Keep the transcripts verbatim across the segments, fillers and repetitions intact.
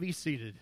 be seated.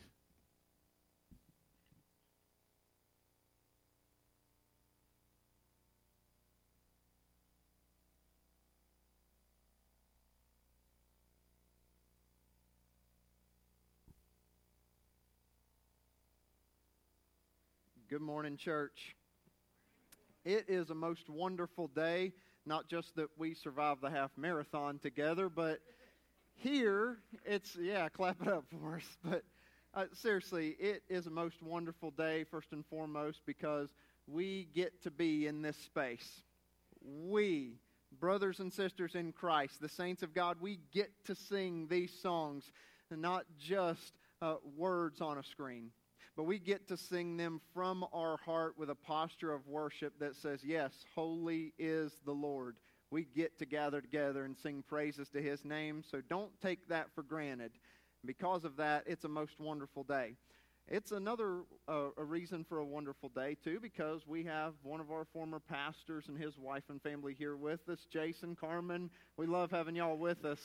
Good morning, church. It is a most wonderful day, not just that we survived the half marathon together, but here it's, yeah, clap it up for us. But uh, seriously, it is a most wonderful day, first and foremost, because we get to be in this space. We, brothers and sisters in Christ, the saints of God, we get to sing these songs, and not just uh, words on a screen. But we get to sing them from our heart with a posture of worship that says, yes, holy is the Lord. We get to gather together and sing praises to His name, so don't take that for granted. Because of that, it's a most wonderful day. It's another uh, a reason for a wonderful day, too, because we have one of our former pastors and his wife and family here with us, Jason, Carmen. We love having y'all with us.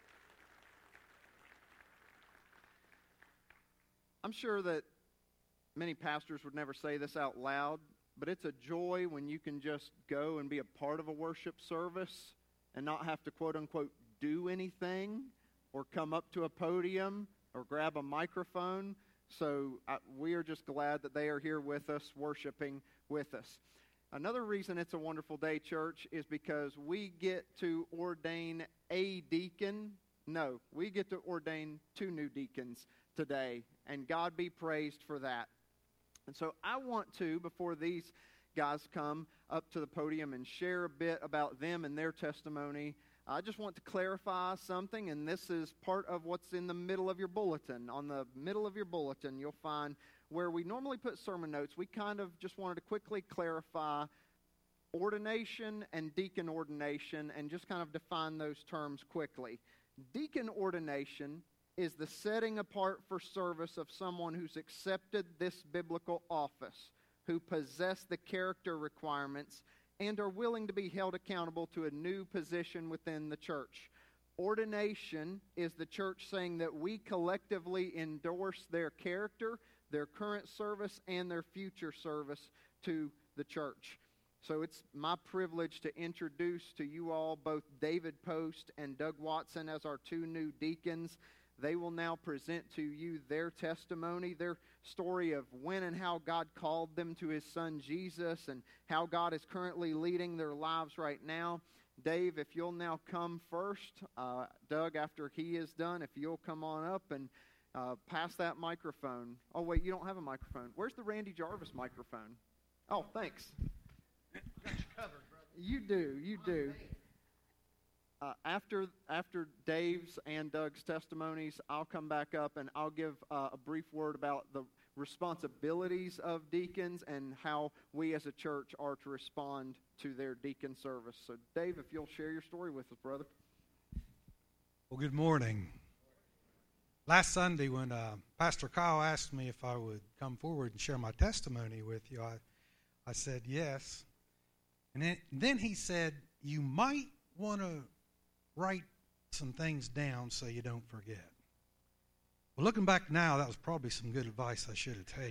I'm sure that many pastors would never say this out loud, but it's a joy when you can just go and be a part of a worship service and not have to, quote-unquote, do anything or come up to a podium or grab a microphone. So I, we are just glad that they are here with us, worshiping with us. Another reason it's a wonderful day, church, is because we get to ordain a deacon. No, we get to ordain two new deacons today, and God be praised for that. And so I want to, before these guys come up to the podium and share a bit about them and their testimony, I just want to clarify something, and this is part of what's in the middle of your bulletin. On the middle of your bulletin, you'll find where we normally put sermon notes. We kind of just wanted to quickly clarify ordination and deacon ordination and just kind of define those terms quickly. Deacon ordination is the setting apart for service of someone who's accepted this biblical office, who possess the character requirements, and are willing to be held accountable to a new position within the church. Ordination is the church saying that we collectively endorse their character, their current service, and their future service to the church. So it's my privilege to introduce to you all both David Post and Doug Watson as our two new deacons. They will now present to you their testimony, their story of when and how God called them to His Son Jesus and how God is currently leading their lives right now. Dave, if you'll now come first. Uh, Doug, after he is done, if you'll come on up and uh, pass that microphone. Oh, wait, you don't have a microphone. Where's the Randy Jarvis microphone? Oh, thanks. Got you covered, brother. You do, you do. Uh, after after Dave's and Doug's testimonies, I'll come back up and I'll give uh, a brief word about the responsibilities of deacons and how we as a church are to respond to their deacon service. So, Dave, if you'll share your story with us, brother. Well, good morning. Last Sunday when uh, Pastor Kyle asked me if I would come forward and share my testimony with you, I, I said yes. And then, then he said, you might want to write some things down so you don't forget. Well, looking back now, that was probably some good advice I should have taken.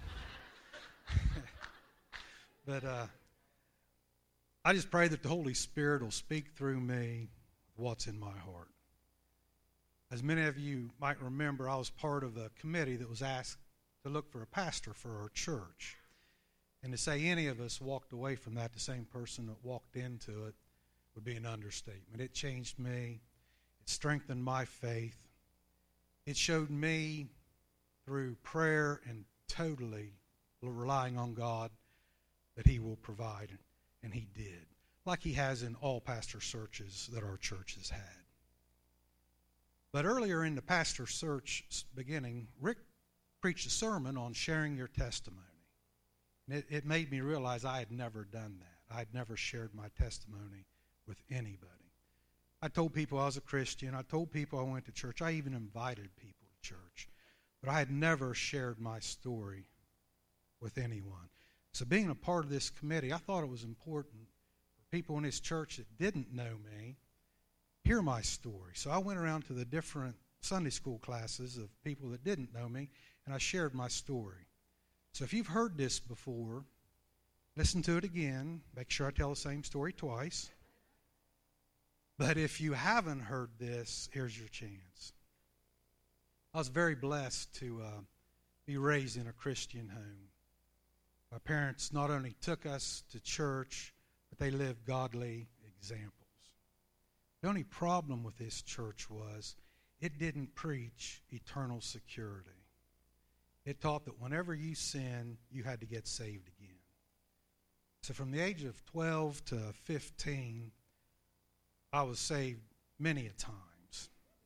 But uh, I just pray that the Holy Spirit will speak through me what's in my heart. As many of you might remember, I was part of a committee that was asked to look for a pastor for our church. And to say any of us walked away from that, the same person that walked into it, would be an understatement. It changed me. It strengthened my faith. It showed me through prayer and totally relying on God that He will provide, and He did, like He has in all pastor searches that our church has had. But earlier in the pastor search beginning, Rick preached a sermon on sharing your testimony. And it, it made me realize I had never done that. I had never shared my testimony with anybody. I told people I was a Christian. I told people I went to church. I even invited people to church. But I had never shared my story with anyone. So being a part of this committee, I thought it was important for people in this church that didn't know me hear my story. So I went around to the different Sunday school classes of people that didn't know me, and I shared my story. So if you've heard this before, listen to it again. Make sure I tell the same story twice. But if you haven't heard this, here's your chance. I was very blessed to uh, be raised in a Christian home. My parents not only took us to church, but they lived godly examples. The only problem with this church was it didn't preach eternal security. It taught that whenever you sin, you had to get saved again. So from the age of twelve to fifteen, I was saved many a times.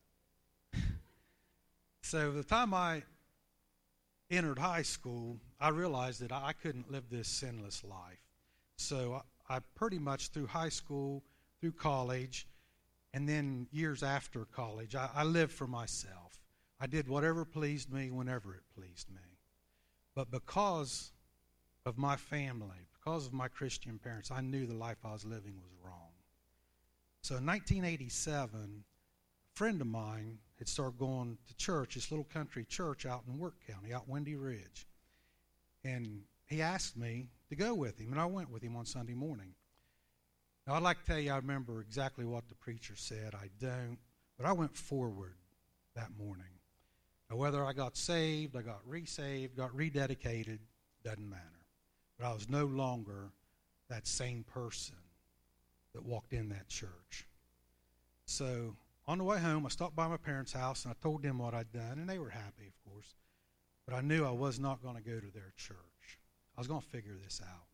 So the time I entered high school, I realized that I couldn't live this sinless life. So I, I pretty much through high school, through college, and then years after college, I, I lived for myself. I did whatever pleased me whenever it pleased me. But because of my family, because of my Christian parents, I knew the life I was living was wrong. So in nineteen eighty-seven, a friend of mine had started going to church, this little country church out in Wirt County, out Windy Ridge. And he asked me to go with him, and I went with him on Sunday morning. Now, I'd like to tell you I remember exactly what the preacher said. I don't, but I went forward that morning. Now, whether I got saved, I got resaved, got rededicated, doesn't matter. But I was no longer that same person that walked in that church. So on the way home, I stopped by my parents' house, and I told them what I'd done, and they were happy, of course. But I knew I was not going to go to their church. I was going to figure this out.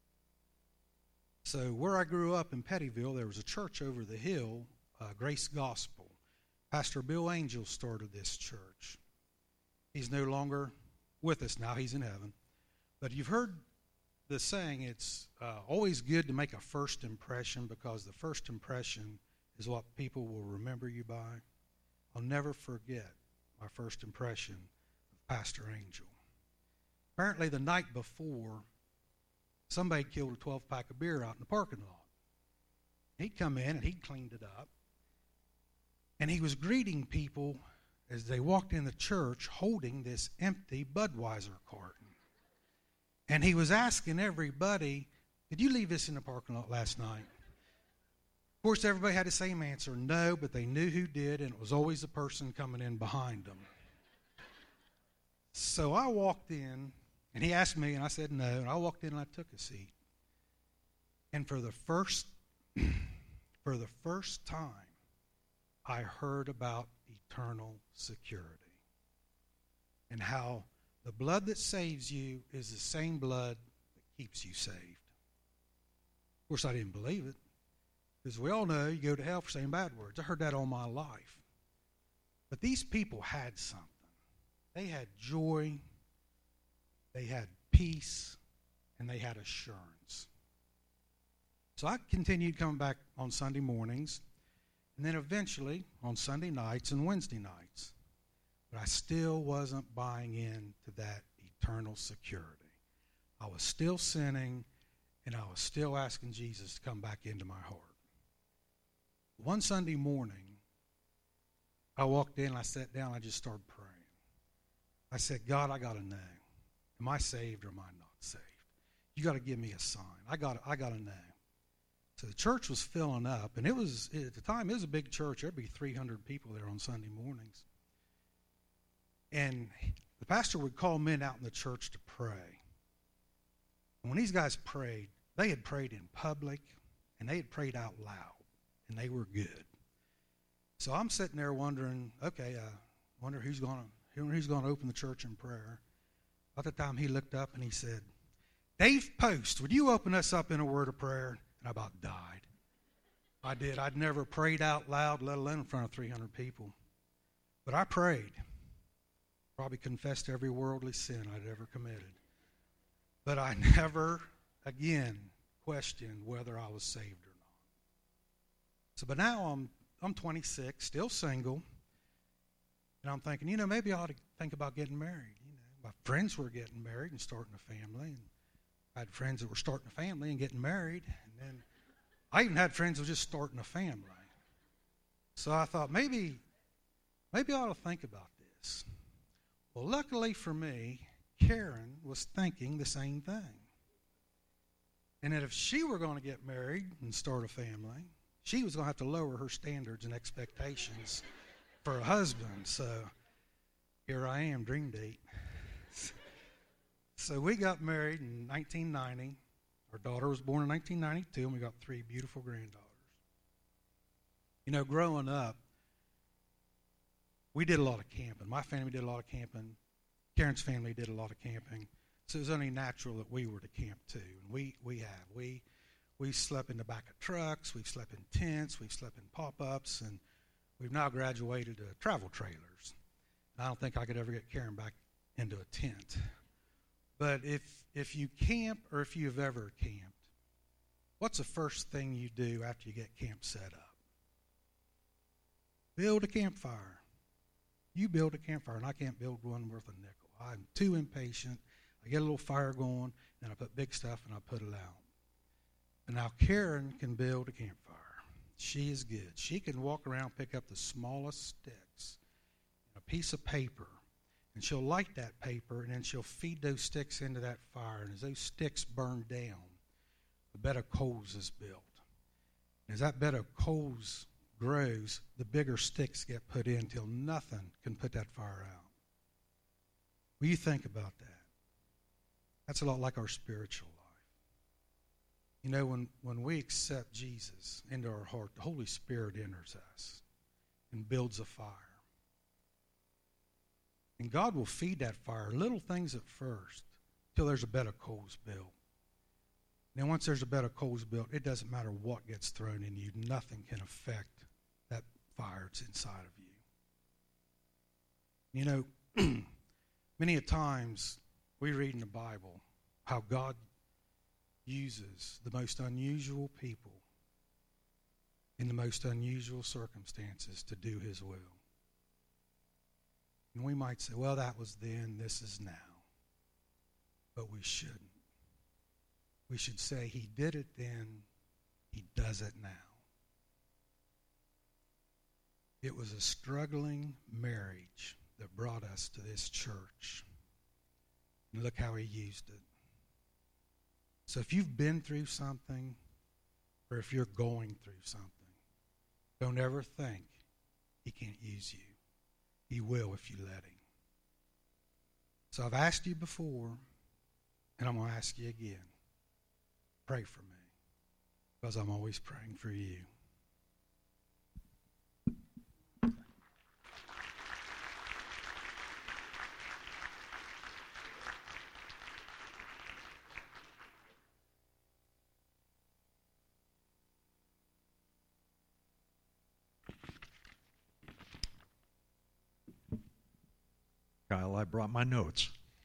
So where I grew up in Pettyville, there was a church over the hill, uh, Grace Gospel. Pastor Bill Angel started this church. He's no longer with us now. He's in heaven. But you've heard the saying, it's uh, always good to make a first impression, because the first impression is what people will remember you by. I'll never forget my first impression of Pastor Angel. Apparently the night before, somebody killed a twelve-pack of beer out in the parking lot. He'd come in and he'd cleaned it up. And he was greeting people as they walked in the church holding this empty Budweiser carton. And he was asking everybody, did you leave this in the parking lot last night? Of course, everybody had the same answer, no, but they knew who did, and it was always the person coming in behind them. So I walked in, and he asked me, and I said no, and I walked in and I took a seat. And for the first, for the first time, I heard about eternal security and how the blood that saves you is the same blood that keeps you saved. Of course, I didn't believe it, because we all know you go to hell for saying bad words. I heard that all my life. But these people had something. They had joy, they had peace, and they had assurance. So I continued coming back on Sunday mornings, and then eventually on Sunday nights and Wednesday nights. But I still wasn't buying into that eternal security. I was still sinning, and I was still asking Jesus to come back into my heart. One Sunday morning, I walked in, I sat down, I just started praying. I said, God, I got to know. Am I saved or am I not saved? You got to give me a sign. I got I got to know. So the church was filling up, and it was, at the time, it was a big church. There'd be three hundred people there on Sunday mornings. And the pastor would call men out in the church to pray. And when these guys prayed, they had prayed in public, and they had prayed out loud, and they were good. So I'm sitting there wondering, okay, I uh, wonder who's going to who's going to open the church in prayer. By the time he looked up and he said, Dave Post, would you open us up in a word of prayer? And I about died. I did. I'd never prayed out loud, let alone in front of three hundred people. But I prayed. Probably confessed every worldly sin I'd ever committed. But I never, again, questioned whether I was saved or not. So, but now I'm I'm twenty-six, still single, and I'm thinking, you know, maybe I ought to think about getting married. You know, my friends were getting married and starting a family, and I had friends that were starting a family and getting married, and then I even had friends that were just starting a family. So I thought maybe maybe I ought to think about this. Well, luckily for me, Karen was thinking the same thing. And that if she were going to get married and start a family, she was going to have to lower her standards and expectations for a husband. So here I am, dream date. So we got married in nineteen ninety. Our daughter was born in nineteen ninety-two, and we got three beautiful granddaughters. You know, growing up, we did a lot of camping. My family did a lot of camping. Karen's family did a lot of camping. So it was only natural that we were to camp too. And we, we have. We we slept in the back of trucks. We've slept in tents. We've slept in pop-ups. And we've now graduated to travel trailers. And I don't think I could ever get Karen back into a tent. But if if you camp or if you've ever camped, what's the first thing you do after you get camp set up? Build a campfire. You build a campfire, and I can't build one worth a nickel. I'm too impatient. I get a little fire going, and I put big stuff, and I put it out. And now Karen can build a campfire. She is good. She can walk around, pick up the smallest sticks, a piece of paper, and she'll light that paper, and then she'll feed those sticks into that fire. And as those sticks burn down, the bed of coals is built. And as that bed of coals grows, the bigger sticks get put in till nothing can put that fire out. Will you think about that? That's a lot like our spiritual life. You know, when, when we accept Jesus into our heart, the Holy Spirit enters us and builds a fire. And God will feed that fire, little things at first, till there's a bed of coals built. Then once there's a bed of coals built, it doesn't matter what gets thrown in you. Nothing can affect that fire that's inside of you. You know, many a times we read in the Bible how God uses the most unusual people in the most unusual circumstances to do his will. And we might say, well, that was then, this is now. But we shouldn't. We should say, he did it then, he does it now. It was a struggling marriage that brought us to this church. And look how he used it. So if you've been through something, or if you're going through something, don't ever think he can't use you. He will if you let him. So I've asked you before, and I'm going to ask you again. Pray for me, because I'm always praying for you. Kyle, I brought my notes.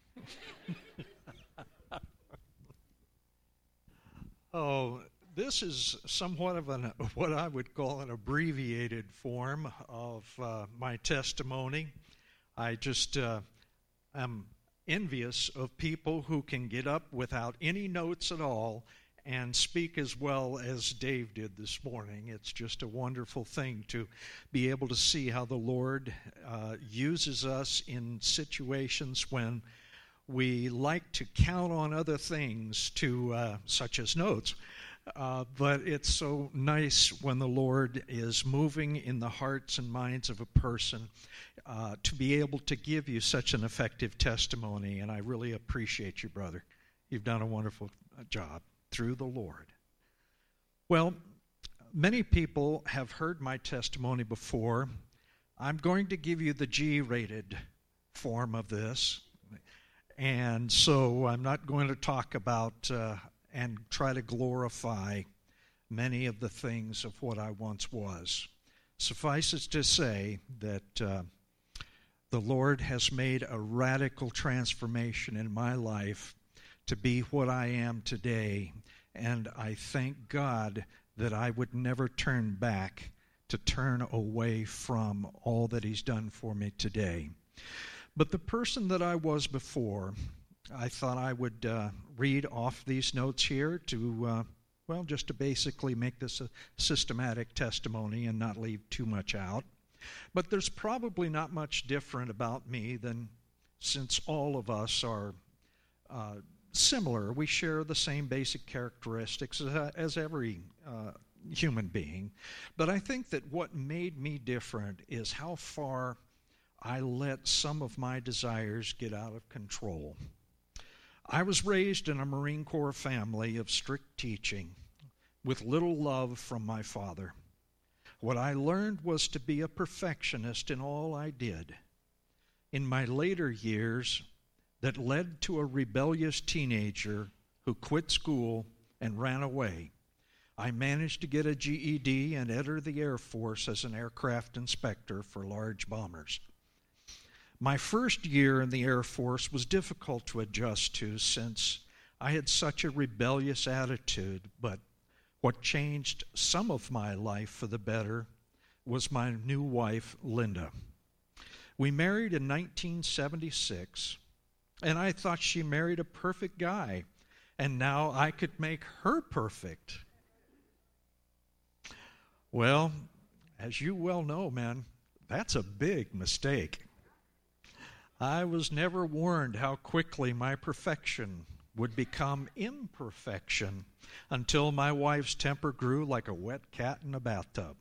Oh, this is somewhat of an what I would call an abbreviated form of uh, my testimony. I just uh, am envious of people who can get up without any notes at all and speak as well as Dave did this morning. It's just a wonderful thing to be able to see how the Lord uh, uses us in situations when we like to count on other things, to uh, such as notes. Uh, but it's so nice when the Lord is moving in the hearts and minds of a person uh, to be able to give you such an effective testimony. And I really appreciate you, brother. You've done a wonderful job through the Lord. Well, many people have heard my testimony before. I'm going to give you the G-rated form of this. And so I'm not going to talk about uh, and try to glorify many of the things of what I once was. Suffice it to say that uh, the Lord has made a radical transformation in my life to be what I am today, and I thank God that I would never turn back to turn away from all that he's done for me today. But the person that I was before, I thought I would uh, read off these notes here to, uh, well, just to basically make this a systematic testimony and not leave too much out. But there's probably not much different about me than, since all of us are uh, similar. We share the same basic characteristics as, as every uh, human being. But I think that what made me different is how far I let some of my desires get out of control. I was raised in a Marine Corps family of strict teaching, with little love from my father. What I learned was to be a perfectionist in all I did. In my later years, that led to a rebellious teenager who quit school and ran away. I managed to get a G E D and enter the Air Force as an aircraft inspector for large bombers. My first year in the Air Force was difficult to adjust to since I had such a rebellious attitude, but what changed some of my life for the better was my new wife, Linda. We married in nineteen seventy-six, and I thought she married a perfect guy, and now I could make her perfect. Well, as you well know, man, that's a big mistake. I was never warned how quickly my perfection would become imperfection until my wife's temper grew like a wet cat in a bathtub.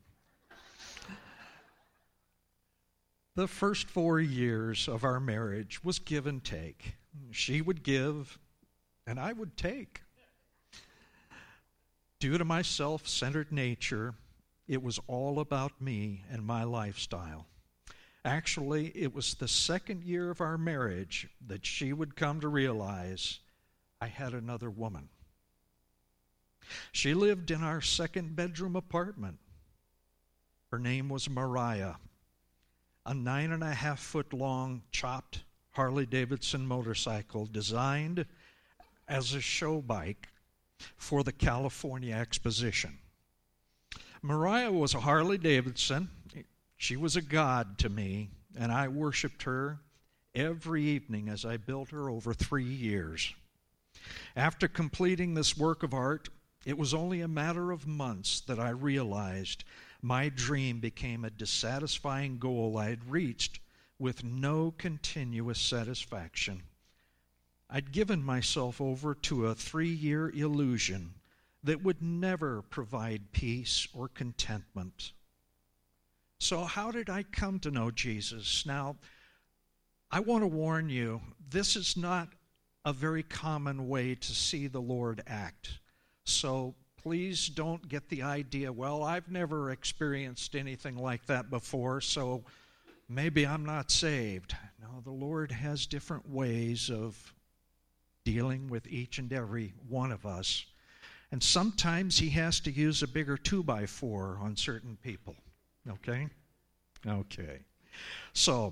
The first four years of our marriage was give and take. She would give, and I would take. Due to my self-centered nature, it was all about me and my lifestyle. Actually, it was the second year of our marriage that she would come to realize I had another woman. She lived in our second bedroom apartment. Her name was Mariah, a nine and a half foot long chopped Harley-Davidson motorcycle designed as a show bike for the California Exposition. Mariah was a Harley-Davidson. She was a god to me, and I worshiped her every evening as I built her over three years. After completing this work of art, it was only a matter of months that I realized my dream became a dissatisfying goal I had reached with no continuous satisfaction. I'd given myself over to a three-year illusion that would never provide peace or contentment. So how did I come to know Jesus? Now, I want to warn you, this is not a very common way to see the Lord act. So please don't get the idea, well, I've never experienced anything like that before, so maybe I'm not saved. No, the Lord has different ways of dealing with each and every one of us. And sometimes he has to use a bigger two by four on certain people. Okay? Okay. So,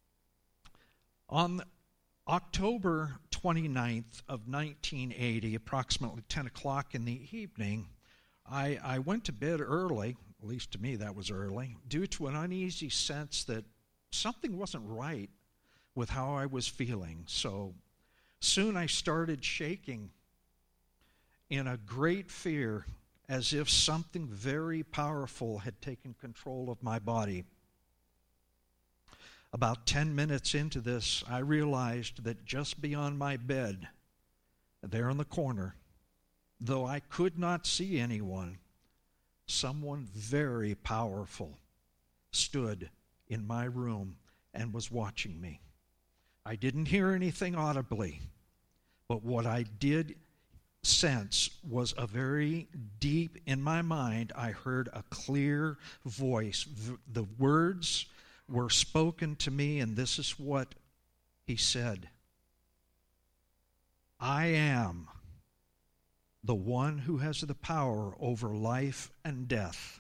on October twenty-ninth of nineteen eighty, approximately ten o'clock in the evening, I, I went to bed early, at least to me that was early, due to an uneasy sense that something wasn't right with how I was feeling. So, soon I started shaking in a great fear, as if something very powerful had taken control of my body. About ten minutes into this, I realized that just beyond my bed, there in the corner, though I could not see anyone, someone very powerful stood in my room and was watching me. I didn't hear anything audibly, but what I did sense was a very deep, in my mind, I heard a clear voice. The words were spoken to me, and this is what he said. I am the one who has the power over life and death.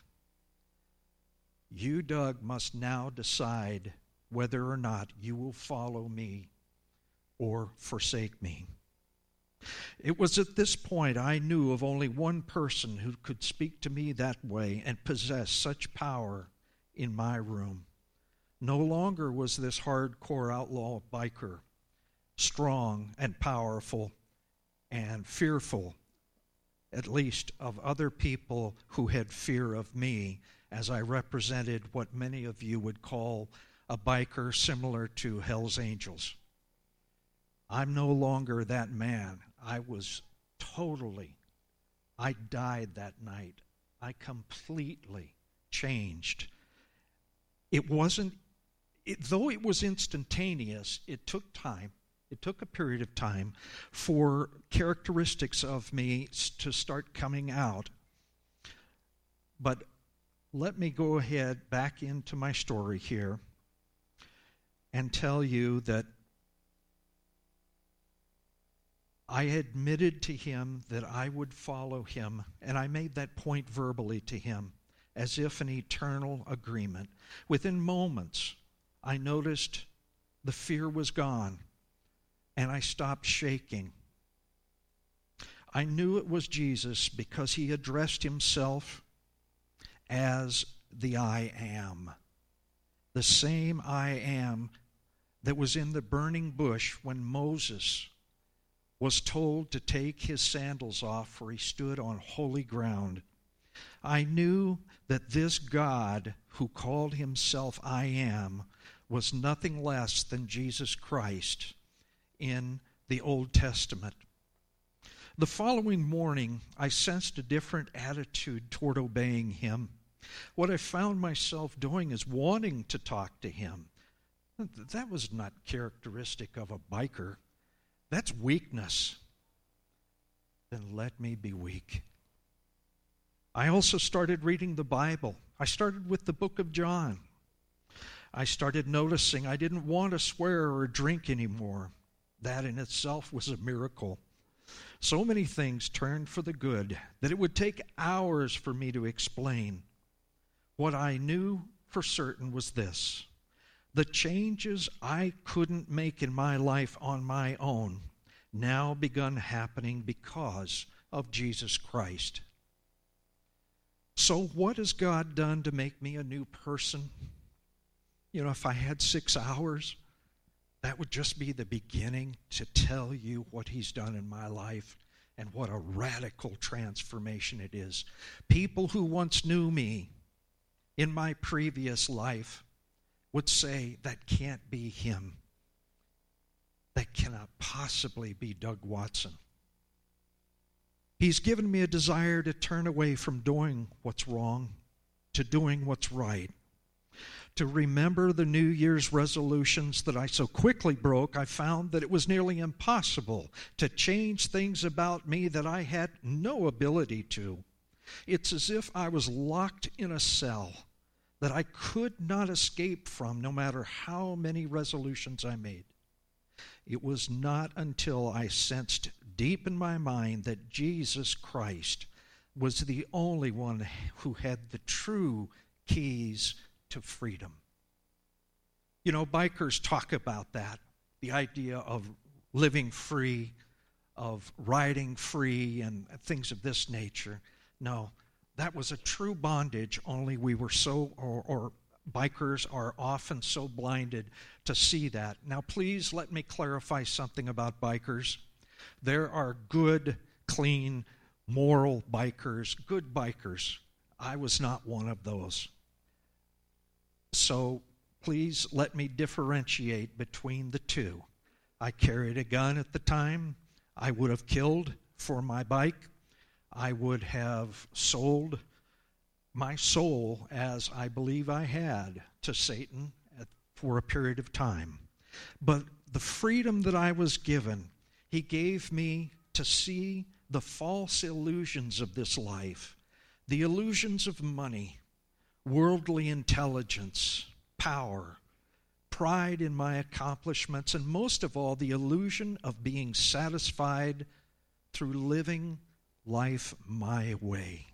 You, Doug, must now decide whether or not you will follow me or forsake me. It was at this point I knew of only one person who could speak to me that way and possess such power in my room. No longer was this hardcore outlaw biker, strong and powerful and fearful at least of other people who had fear of me, as I represented what many of you would call a biker similar to Hell's Angels. I'm no longer that man. I was totally, I died that night. I completely changed. It wasn't, it, though it was instantaneous, it took time. It took a period of time for characteristics of me to start coming out. But let me go ahead back into my story here and tell you that I admitted to him that I would follow him, and I made that point verbally to him as if an eternal agreement. Within moments, I noticed the fear was gone, and I stopped shaking. I knew it was Jesus because he addressed himself as the I am, the same I am that was in the burning bush when Moses was told to take his sandals off, for he stood on holy ground. I knew that this God who called himself I am was nothing less than Jesus Christ in the Old Testament. The following morning, I sensed a different attitude toward obeying him. What I found myself doing is wanting to talk to him. That was not characteristic of a biker. That's weakness. Then let me be weak. I also started reading the Bible. I started with the book of John. I started noticing I didn't want to swear or drink anymore. That in itself was a miracle. So many things turned for the good that it would take hours for me to explain. What I knew for certain was this: the changes I couldn't make in my life on my own now begun happening because of Jesus Christ. So what has God done to make me a new person? You know, if I had six hours, that would just be the beginning to tell you what he's done in my life and what a radical transformation it is. People who once knew me in my previous life would say, that can't be him. That cannot possibly be Doug Watson. He's given me a desire to turn away from doing what's wrong to doing what's right. To remember the New Year's resolutions that I so quickly broke, I found that it was nearly impossible to change things about me that I had no ability to. It's as if I was locked in a cell that I could not escape from, no matter how many resolutions I made. It was not until I sensed deep in my mind that Jesus Christ was the only one who had the true keys to freedom. You know, bikers talk about that, the idea of living free, of riding free, and things of this nature. No, that was a true bondage, only we were so, or, or bikers are often so blinded to see that. Now, please let me clarify something about bikers. There are good, clean, moral bikers, good bikers. I was not one of those. So please let me differentiate between the two. I carried a gun at the time. I would have killed for my bike. I would have sold my soul, as I believe I had, to Satan for a period of time. But the freedom that I was given, he gave me to see the false illusions of this life, the illusions of money, worldly intelligence, power, pride in my accomplishments, and most of all, the illusion of being satisfied through living life my way.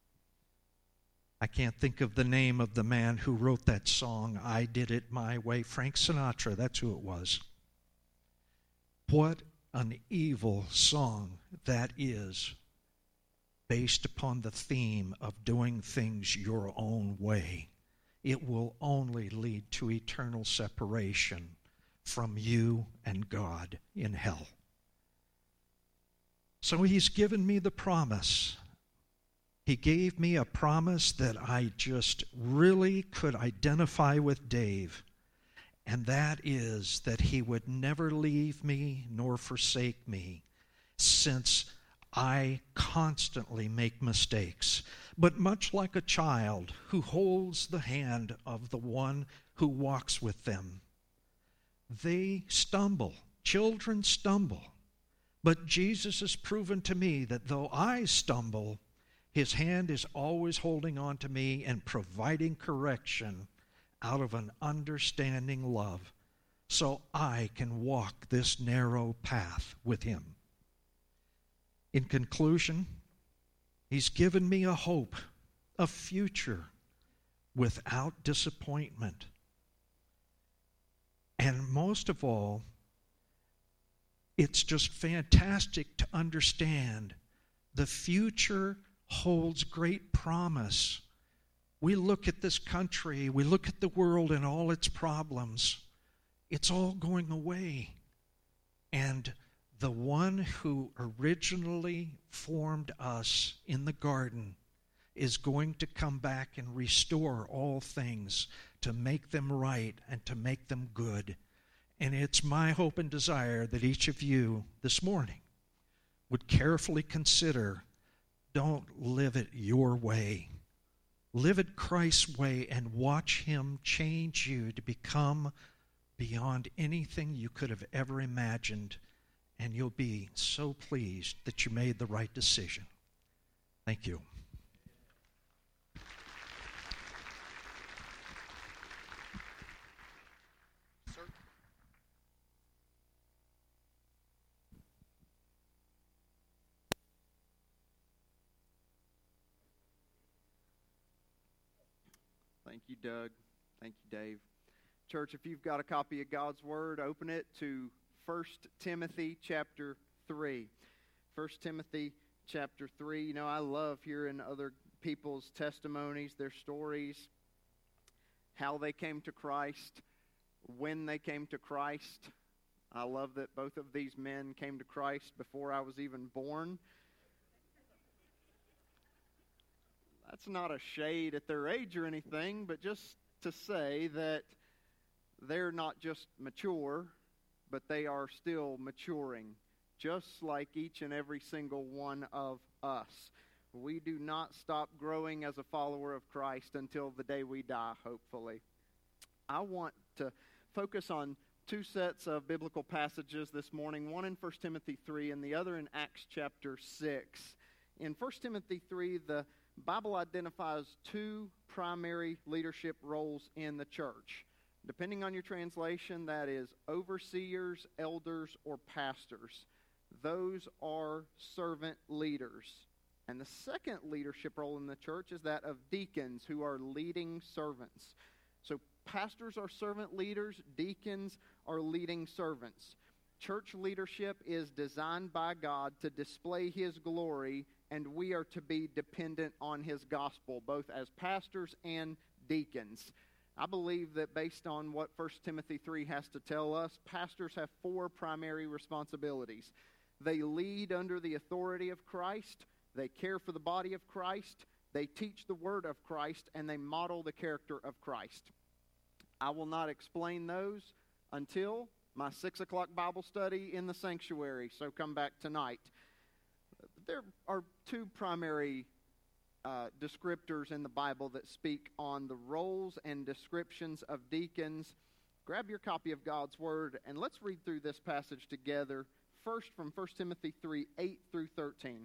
I can't think of the name of the man who wrote that song, I Did It My Way. Frank Sinatra, that's who it was. What an evil song that is, based upon the theme of doing things your own way. It will only lead to eternal separation from you and God in hell. So he's given me the promise. He gave me a promise that I just really could identify with Dave, and that is that he would never leave me nor forsake me, since I constantly make mistakes. But much like a child who holds the hand of the one who walks with them, they stumble. Children stumble. But Jesus has proven to me that though I stumble, his hand is always holding on to me and providing correction out of an understanding love, so I can walk this narrow path with him. In conclusion, he's given me a hope, a future without disappointment. And most of all, it's just fantastic to understand the future holds great promise. We look at this country, we look at the world and all its problems. It's all going away. And the one who originally formed us in the garden is going to come back and restore all things, to make them right and to make them good. And it's my hope and desire that each of you this morning would carefully consider, don't live it your way. Live it Christ's way and watch him change you to become beyond anything you could have ever imagined. And you'll be so pleased that you made the right decision. Thank you. Thank you, Doug. Thank you, Dave. Church, if you've got a copy of God's Word, open it to First Timothy chapter three. First Timothy chapter three. You know, I love hearing other people's testimonies, their stories, how they came to Christ, when they came to Christ. I love that both of these men came to Christ before I was even born. That's not a shade at their age or anything, but just to say that they're not just mature, but they are still maturing, just like each and every single one of us. We do not stop growing as a follower of Christ until the day we die, hopefully. I want to focus on two sets of biblical passages this morning, one in First Timothy three and the other in Acts chapter six. In First Timothy three, the Bible identifies two primary leadership roles in the church. Depending on your translation, that is overseers, elders, or pastors. Those are servant leaders. And the second leadership role in the church is that of deacons, who are leading servants. So pastors are servant leaders, deacons are leading servants. Church leadership is designed by God to display his glory, and we are to be dependent on his gospel, both as pastors and deacons. I believe that based on what First Timothy three has to tell us, pastors have four primary responsibilities. They lead under the authority of Christ, they care for the body of Christ, they teach the word of Christ, and they model the character of Christ. I will not explain those until my six o'clock Bible study in the sanctuary, so come back tonight. There are two primary uh, descriptors in the Bible that speak on the roles and descriptions of deacons. Grab your copy of God's Word, and let's read through this passage together. First, from First Timothy three, eight through thirteen.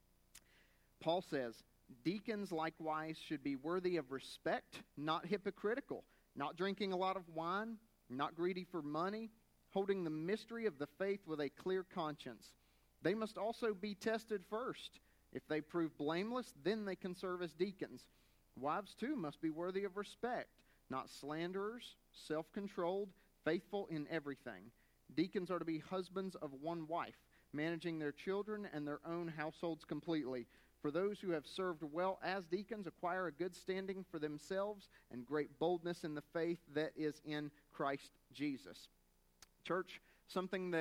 Paul says, "Deacons likewise should be worthy of respect, not hypocritical, not drinking a lot of wine, not greedy for money, holding the mystery of the faith with a clear conscience. They must also be tested first. If they prove blameless, then they can serve as deacons. Wives, too, must be worthy of respect, not slanderers, self-controlled, faithful in everything. Deacons are to be husbands of one wife, managing their children and their own households completely. For those who have served well as deacons acquire a good standing for themselves and great boldness in the faith that is in Christ Jesus." Church, something that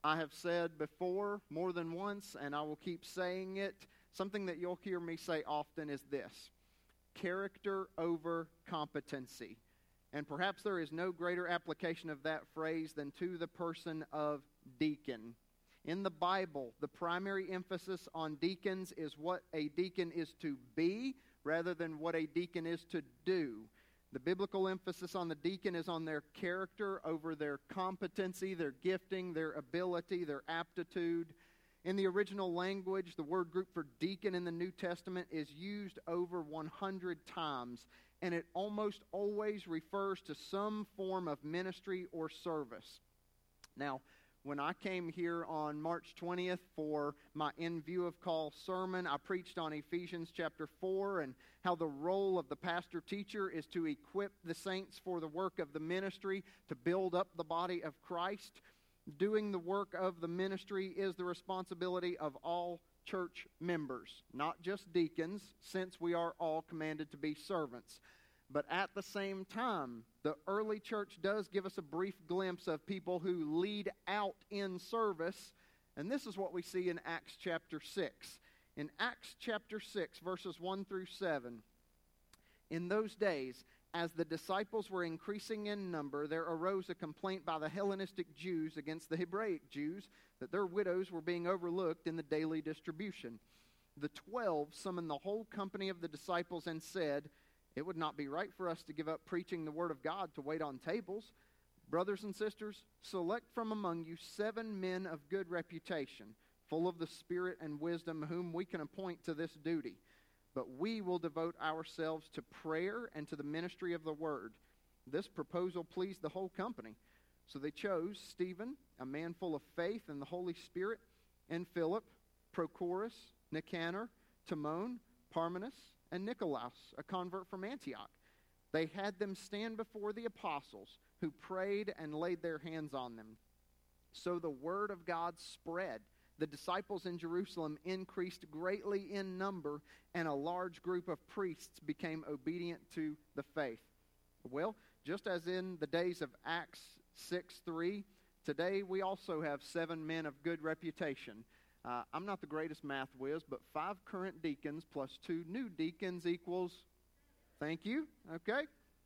I have said before more than once, and I will keep saying it, something that you'll hear me say often is this: character over competency. And perhaps there is no greater application of that phrase than to the person of deacon. In the Bible, the primary emphasis on deacons is what a deacon is to be rather than what a deacon is to do. The biblical emphasis on the deacon is on their character over their competency, their gifting, their ability, their aptitude. In the original language, the word group for deacon in the New Testament is used over one hundred times, and it almost always refers to some form of ministry or service. Now, when I came here on March twentieth for my In View of Call sermon, I preached on Ephesians chapter four and how the role of the pastor-teacher is to equip the saints for the work of the ministry, to build up the body of Christ. Doing the work of the ministry is the responsibility of all church members, not just deacons, since we are all commanded to be servants. But at the same time, the early church does give us a brief glimpse of people who lead out in service, and this is what we see in Acts chapter six. In Acts chapter six, verses one through seven, in those days, as the disciples were increasing in number, there arose a complaint by the Hellenistic Jews against the Hebraic Jews that their widows were being overlooked in the daily distribution. The twelve summoned the whole company of the disciples and said, "It would not be right for us to give up preaching the word of God to wait on tables. Brothers and sisters, select from among you seven men of good reputation, full of the Spirit and wisdom, whom we can appoint to this duty. But we will devote ourselves to prayer and to the ministry of the word." This proposal pleased the whole company. So they chose Stephen, a man full of faith and the Holy Spirit, and Philip, Prochorus, Nicanor, Timon, Parmenas, and Nicolaus, a convert from Antioch. They had them stand before the apostles, who prayed and laid their hands on them. So the word of God spread. The disciples in Jerusalem increased greatly in number, and a large group of priests became obedient to the faith. Well, just as in the days of Acts six three, today we also have seven men of good reputation. Uh, I'm not the greatest math whiz, but five current deacons plus two new deacons equals, thank you, okay?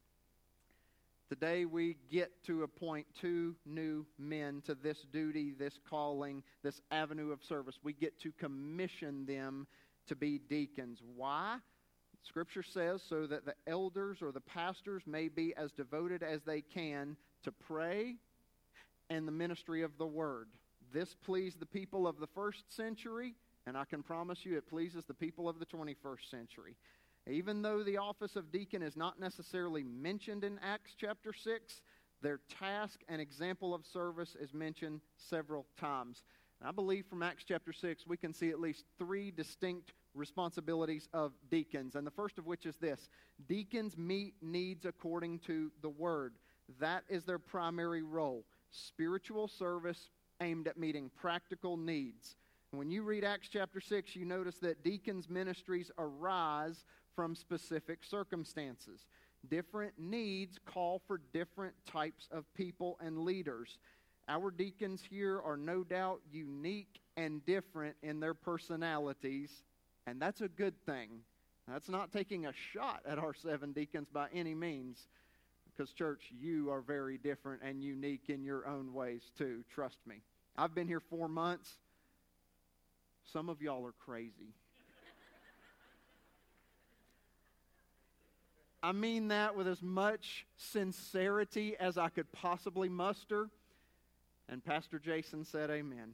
Today we get to appoint two new men to this duty, this calling, this avenue of service. We get to commission them to be deacons. Why? Scripture says so that the elders or the pastors may be as devoted as they can to pray and the ministry of the word. This pleased the people of the first century, and I can promise you it pleases the people of the twenty-first century. Even though the office of deacon is not necessarily mentioned in Acts chapter six, their task and example of service is mentioned several times. And I believe from Acts chapter six we can see at least three distinct responsibilities of deacons. And the first of which is this: deacons meet needs according to the word. That is their primary role. Spiritual service aimed at meeting practical needs. And when you read Acts chapter six, you notice that deacons' ministries arise from specific circumstances. Different needs call for different types of people and leaders. Our deacons here are no doubt unique and different in their personalities, and that's a good thing. That's not taking a shot at our seven deacons by any means, because, church, you are very different and unique in your own ways too, trust me. I've been here four months. Some of y'all are crazy. I mean that with as much sincerity as I could possibly muster. And Pastor Jason said amen.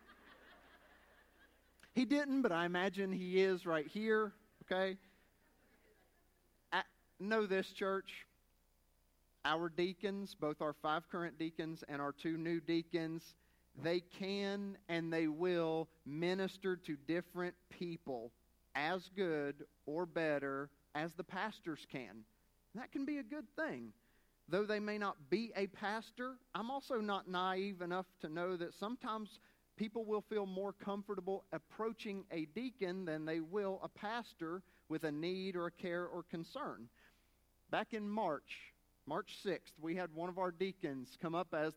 He didn't, but I imagine he is right here, okay? I know this, church. Our deacons, both our five current deacons and our two new deacons, they can and they will minister to different people as good or better as the pastors can. That can be a good thing. Though they may not be a pastor, I'm also not naive enough to know that sometimes people will feel more comfortable approaching a deacon than they will a pastor with a need or a care or concern. Back in March, March sixth, we had one of our deacons come up as the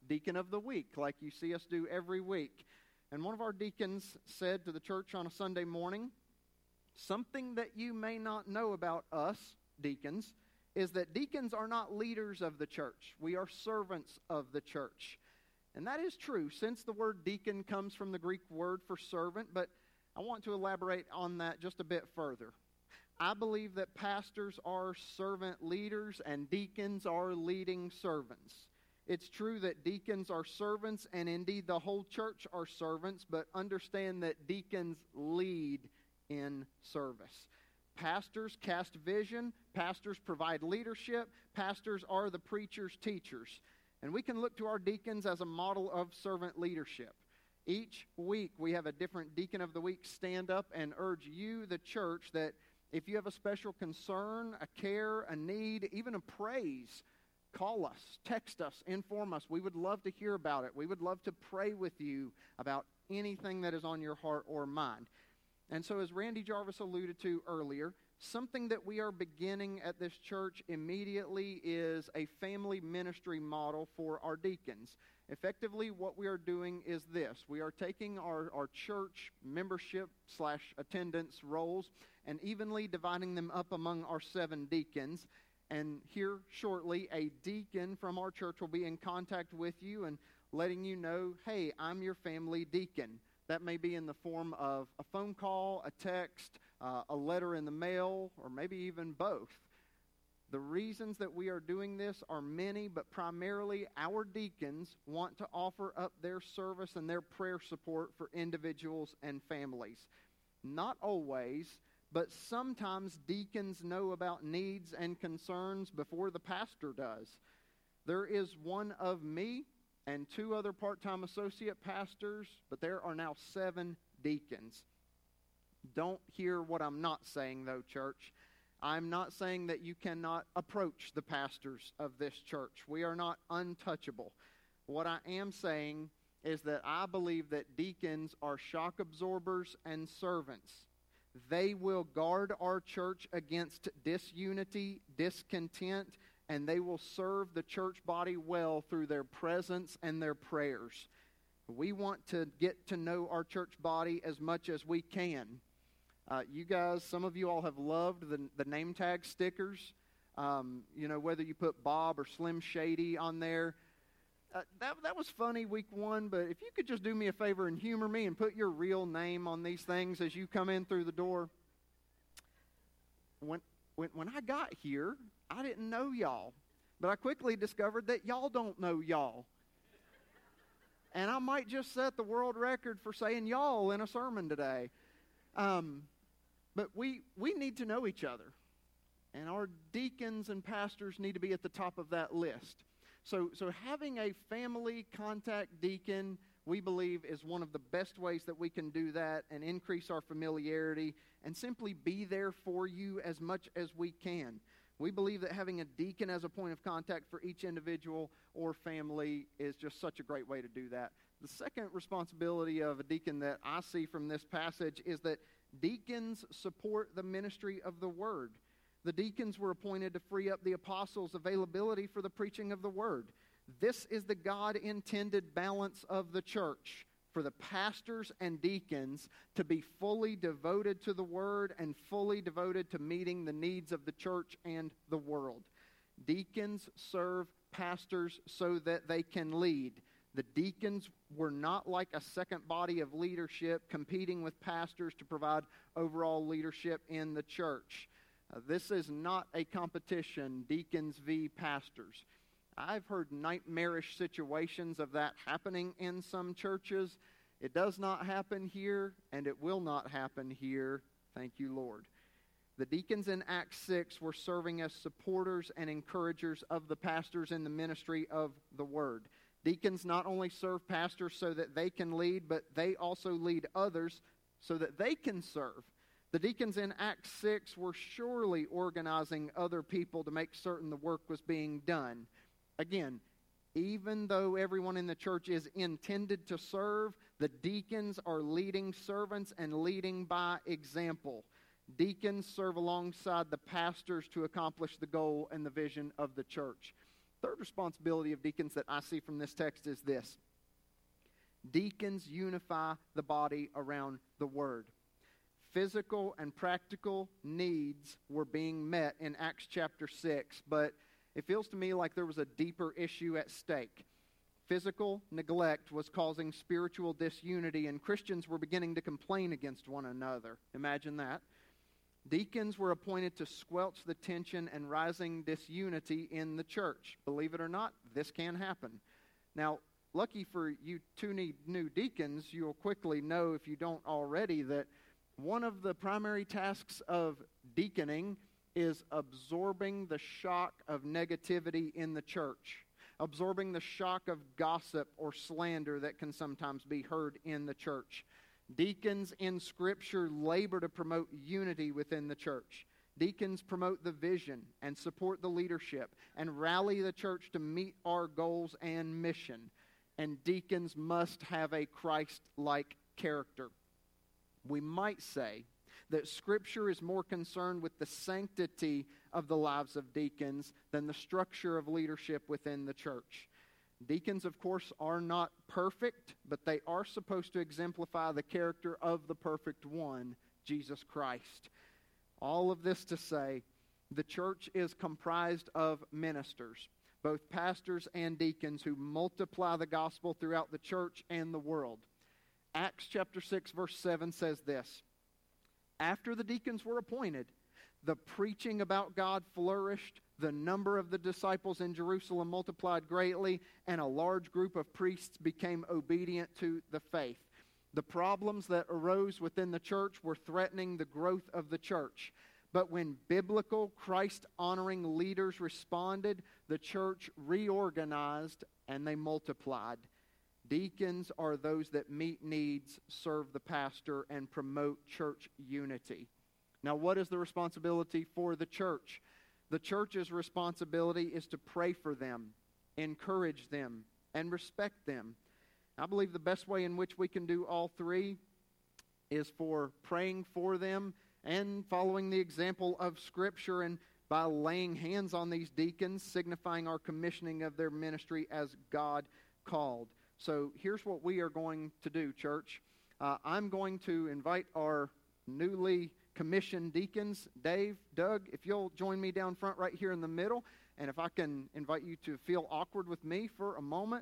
Deacon of the Week, like you see us do every week. And one of our deacons said to the church on a Sunday morning, something that you may not know about us, deacons, is that deacons are not leaders of the church. We are servants of the church. And that is true, since the word deacon comes from the Greek word for servant, but I want to elaborate on that just a bit further. I believe that pastors are servant leaders and deacons are leading servants. It's true that deacons are servants, and indeed the whole church are servants, but understand that deacons lead in service. Pastors cast vision, pastors provide leadership, pastors are the preacher's teachers. And we can look to our deacons as a model of servant leadership. Each week we have a different deacon of the week stand up and urge you, the church, that if you have a special concern, a care, a need, even a praise, call us, text us, inform us. We would love to hear about it. We would love to pray with you about anything that is on your heart or mind. And so as Randy Jarvis alluded to earlier, something that we are beginning at this church immediately is a family ministry model for our deacons. Effectively, what we are doing is this. We are taking our, our church membership slash attendance roles and evenly dividing them up among our seven deacons. And here shortly, a deacon from our church will be in contact with you and letting you know, hey, I'm your family deacon. That may be in the form of a phone call, a text, uh, a letter in the mail, or maybe even both. The reasons that we are doing this are many, but primarily our deacons want to offer up their service and their prayer support for individuals and families. Not always, but sometimes deacons know about needs and concerns before the pastor does. There is one of me and two other part-time associate pastors, but there are now seven deacons. Don't hear what I'm not saying, though, church. I'm not saying that you cannot approach the pastors of this church. We are not untouchable. What I am saying is that I believe that deacons are shock absorbers and servants. They will guard our church against disunity, discontent, and they will serve the church body well through their presence and their prayers. We want to get to know our church body as much as we can. Uh, you guys, some of you all have loved the, the name tag stickers. Um, you know, whether you put Bob or Slim Shady on there. Uh, that, that was funny week one, but if you could just do me a favor and humor me and put your real name on these things as you come in through the door. When, when, when I got here, I didn't know y'all, but I quickly discovered that y'all don't know y'all. And I might just set the world record for saying y'all in a sermon today. Um, but we we need to know each other. And our deacons and pastors need to be at the top of that list. So, so having a family contact deacon, we believe, is one of the best ways that we can do that and increase our familiarity and simply be there for you as much as we can. We believe that having a deacon as a point of contact for each individual or family is just such a great way to do that. The second responsibility of a deacon that I see from this passage is that deacons support the ministry of the word. The deacons were appointed to free up the apostles' availability for the preaching of the word. This is the God-intended balance of the church, for the pastors and deacons to be fully devoted to the word and fully devoted to meeting the needs of the church and the world. Deacons serve pastors so that they can lead. The deacons were not like a second body of leadership competing with pastors to provide overall leadership in the church. Uh, this is not a competition, deacons v. pastors. I've heard nightmarish situations of that happening in some churches. It does not happen here, and it will not happen here. Thank you, Lord. The deacons in Acts six were serving as supporters and encouragers of the pastors in the ministry of the word. Deacons not only serve pastors so that they can lead, but they also lead others so that they can serve. The deacons in Acts six were surely organizing other people to make certain the work was being done. Again, even though everyone in the church is intended to serve, the deacons are leading servants and leading by example. Deacons serve alongside the pastors to accomplish the goal and the vision of the church. Third responsibility of deacons that I see from this text is this. Deacons unify the body around the Word. Physical and practical needs were being met in Acts chapter six, but it feels to me like there was a deeper issue at stake. Physical neglect was causing spiritual disunity, and Christians were beginning to complain against one another. Imagine that. Deacons were appointed to squelch the tension and rising disunity in the church. Believe it or not, this can happen. Now, lucky for you two new deacons, you'll quickly know, if you don't already, that one of the primary tasks of deaconing is absorbing the shock of negativity in the church, absorbing the shock of gossip or slander that can sometimes be heard in the church. Deacons in Scripture labor to promote unity within the church. Deacons promote the vision and support the leadership and rally the church to meet our goals and mission. And deacons must have a Christ-like character. We might say that Scripture is more concerned with the sanctity of the lives of deacons than the structure of leadership within the church. Deacons, of course, are not perfect, but they are supposed to exemplify the character of the perfect one, Jesus Christ. All of this to say, the church is comprised of ministers, both pastors and deacons, who multiply the gospel throughout the church and the world. Acts chapter six, verse seven says this: After the deacons were appointed, the preaching about God flourished, the number of the disciples in Jerusalem multiplied greatly, and a large group of priests became obedient to the faith. The problems that arose within the church were threatening the growth of the church. But when biblical, Christ-honoring leaders responded, the church reorganized and they multiplied. Deacons are those that meet needs, serve the pastor, and promote church unity. Now, what is the responsibility for the church? The church's responsibility is to pray for them, encourage them, and respect them. I believe the best way in which we can do all three is for praying for them and following the example of Scripture, and by laying hands on these deacons, signifying our commissioning of their ministry as God called. So here's what we are going to do, church. Uh, I'm going to invite our newly commissioned deacons, Dave, Doug, if you'll join me down front right here in the middle, and if I can invite you to feel awkward with me for a moment.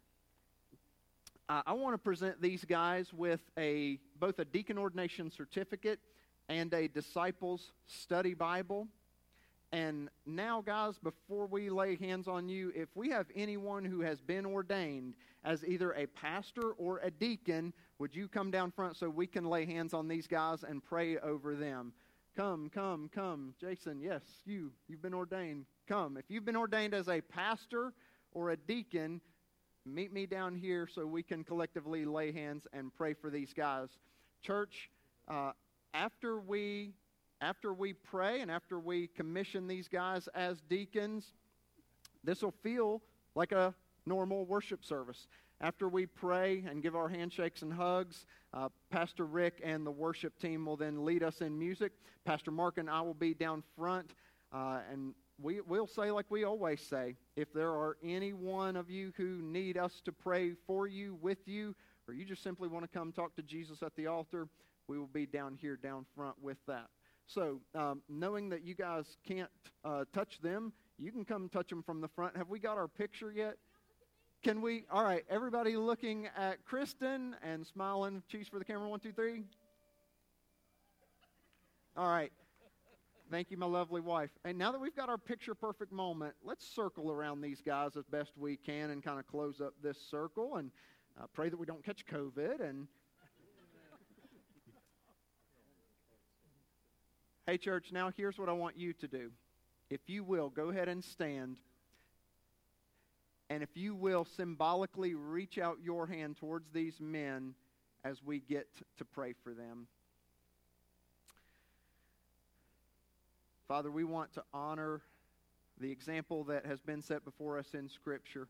Uh, I want to present these guys with a both a deacon ordination certificate and a disciples study Bible. And now, guys, before we lay hands on you, if we have anyone who has been ordained as either a pastor or a deacon, would you come down front so we can lay hands on these guys and pray over them? Come, come, come. Jason, yes, you. You've been ordained. Come. If you've been ordained as a pastor or a deacon, meet me down here so we can collectively lay hands and pray for these guys. Church, uh, after we... After we pray and after we commission these guys as deacons, this will feel like a normal worship service. After we pray and give our handshakes and hugs, uh, Pastor Rick and the worship team will then lead us in music. Pastor Mark and I will be down front, uh, and we, we'll say like we always say, if there are any one of you who need us to pray for you, with you, or you just simply want to come talk to Jesus at the altar, we will be down here down front with that. So, um, knowing that you guys can't uh, touch them, you can come touch them from the front. Have we got our picture yet? Can we? All right, everybody looking at Kristen and smiling. Cheese for the camera, one, two, three. All right. Thank you, my lovely wife. And now that we've got our picture-perfect moment, let's circle around these guys as best we can and kind of close up this circle and uh, pray that we don't catch COVID. And hey, church, now here's what I want you to do. If you will, go ahead and stand. And if you will, symbolically reach out your hand towards these men as we get to pray for them. Father, we want to honor the example that has been set before us in Scripture.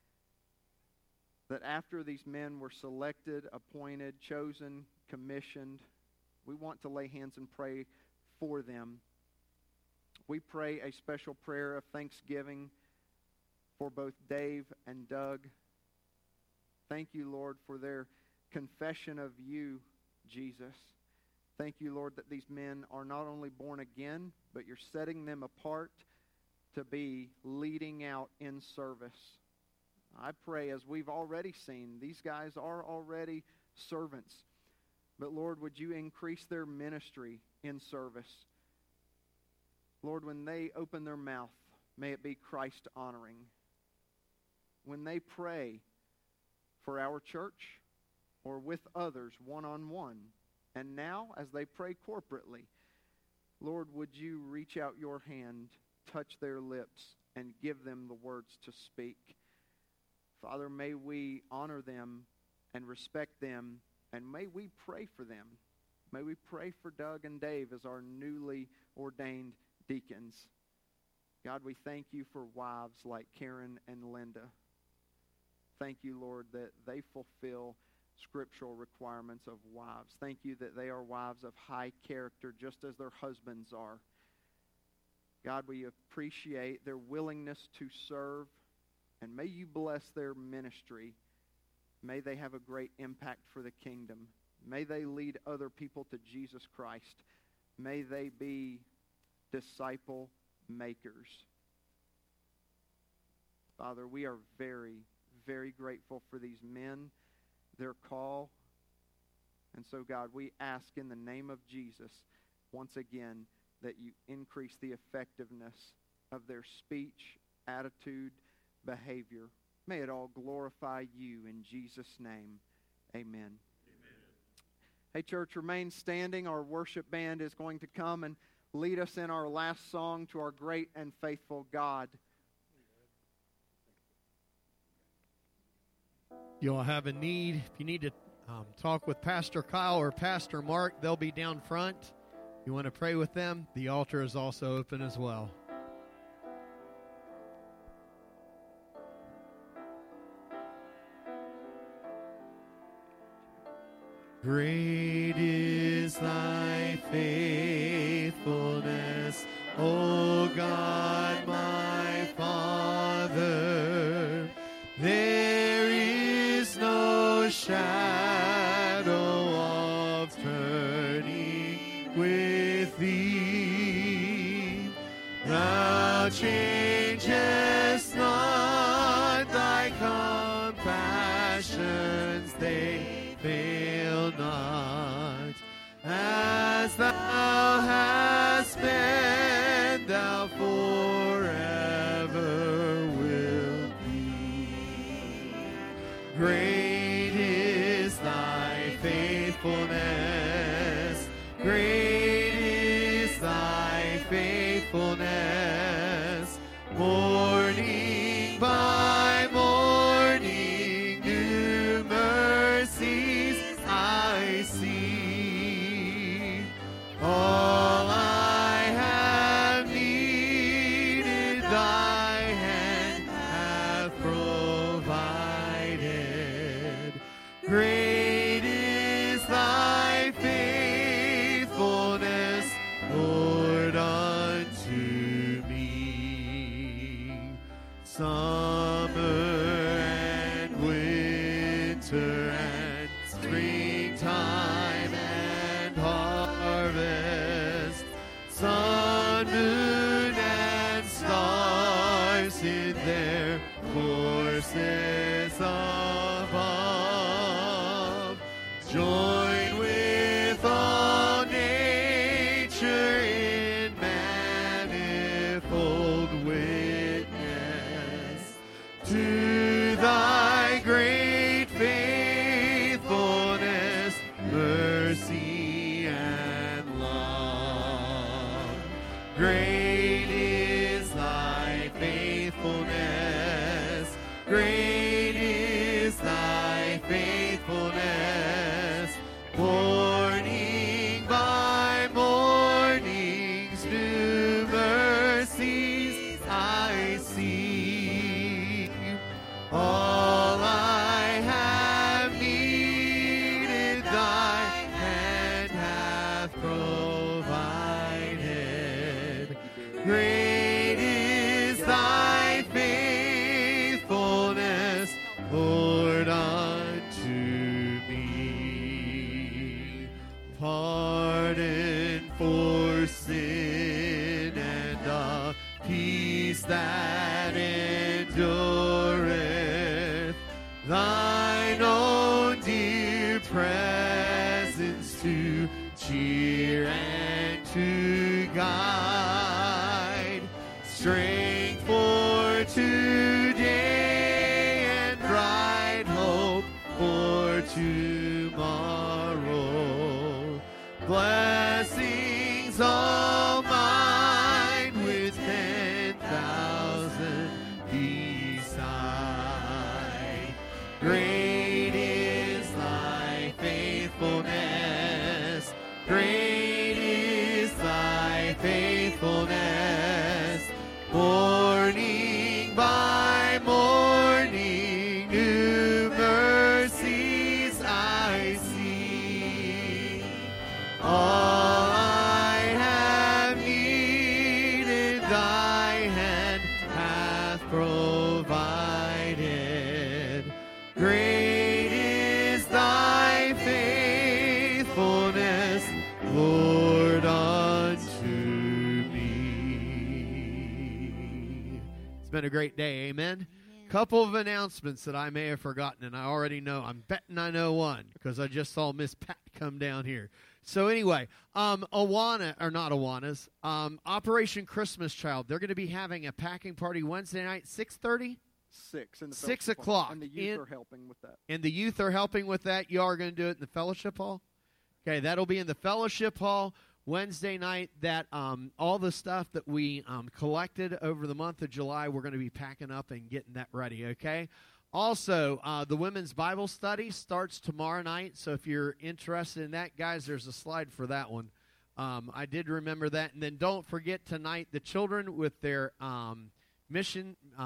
That after these men were selected, appointed, chosen, commissioned, we want to lay hands and pray for them. We pray a special prayer of thanksgiving for both Dave and Doug. Thank you, Lord, for their confession of you, Jesus. Thank you, Lord, that these men are not only born again, but you're setting them apart to be leading out in service. I pray, as we've already seen, these guys are already servants. But Lord, would you increase their ministry in service? Lord, when they open their mouth, may it be Christ-honoring. When they pray for our church or with others one-on-one, and now as they pray corporately, Lord, would you reach out your hand, touch their lips, and give them the words to speak. Father, may we honor them and respect them, and may we pray for them. May we pray for Doug and Dave as our newly ordained deacons. God, we thank you for wives like Karen and Linda. Thank you, Lord, that they fulfill scriptural requirements of wives. Thank you that they are wives of high character, just as their husbands are. God, we appreciate their willingness to serve, and may you bless their ministry. May they have a great impact for the kingdom. May they lead other people to Jesus Christ. May they be disciple makers. Father, we are very, very grateful for these men, their call. And so, God, we ask in the name of Jesus, once again, that you increase the effectiveness of their speech, attitude, behavior. May it all glorify you in Jesus' name. Amen. Amen. Hey, church, remain standing. Our worship band is going to come and lead us in our last song to our great and faithful God. You'll have a need. If you need to um, talk with Pastor Kyle or Pastor Mark, they'll be down front. You want to pray with them? The altar is also open as well. Great is thy faithfulness, O God, my Father. There is no shadow of turning with thee. Thou changest not, thy compassions, they fail not. As thou hast been, thou forever wilt be. Great is thy faithfulness. Great is thy faithfulness. Morning by morning, new mercies I see. All I have needed, thy hand hath provided. Great is thy faithfulness, Lord, unto me. Summer and winter and springtime and harvest, sun, moon, and stars in their courses above, join with all nature in manifold witness to thy great faithfulness, mercy, and love. Great is thy faithfulness. Great is thy faithfulness. Morning by morning's new mercies I see. All I have needed, thy hand hath provided. that endureth, thine own dear presence to cheer and to guide, strength for today and bright hope for tomorrow. Blessings all mine with ten thousand beside. Great is thy faithfulness. Great is thy faithfulness. Morning by morning, new mercies I see. All I have needed, thy hand hath provided. Great is thy faithfulness, Lord, unto me. It's been a great day, amen? Couple of announcements that I may have forgotten, and I already know. I'm betting I know one because I just saw Miss Pat come down here. So anyway, um, Awana, or not Awana's, um, Operation Christmas Child, they're going to be having a packing party Wednesday night, six thirty? Six. In the Six fellowship o'clock. hall. And the youth In- are helping with that. And the youth are helping with that. You are going to do it in the fellowship hall? Okay, that'll be in the fellowship hall Wednesday night. That um, all the stuff that we um, collected over the month of July, we're going to be packing up and getting that ready, okay? Also, uh, the women's Bible study starts tomorrow night, so if you're interested in that, guys, there's a slide for that one. Um, I did remember that. And then don't forget tonight, the children with their um, mission